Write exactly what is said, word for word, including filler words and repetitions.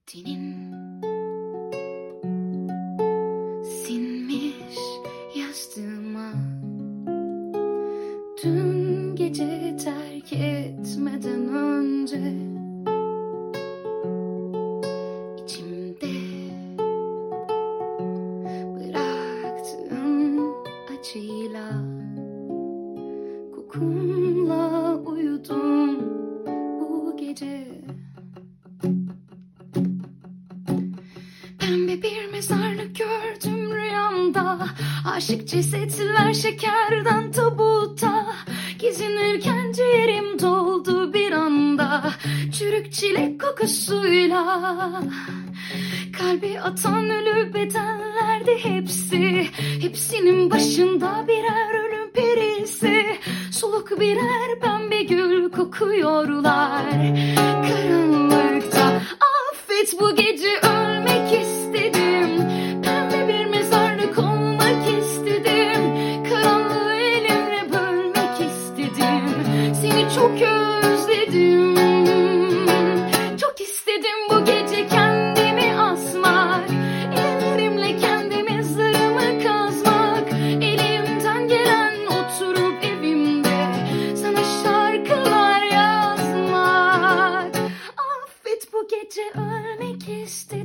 Senin sinmiş yastığıma dün gece terk etmeden önce içimde bıraktığın acıyla kokunla uyudum bu gece. Pembe bir mezarlık gördüm rüyamda, aşık cesetler şekerden tabutta. Gezinirken ciğerim doldu bir anda, çürük çilek kokusuyla. Kalbi atan ölü bedenlerdi hepsi, hepsinin başında birer ölüm perisi. Soluk birer pembe gül kokuyorlar karanlıkta. Affet, bu gece ölmek istedim, pembe bir mezarlık olmak istedim, karanlığı elimle bölmek istedim, seni çok özledim. Çok istedim bu gece kendimi asmak, ellerimle kendi mezarımı kazmak, elimden gelen oturup evimde sana şarkılar yazmak. Affet, bu gece ölmek istedim.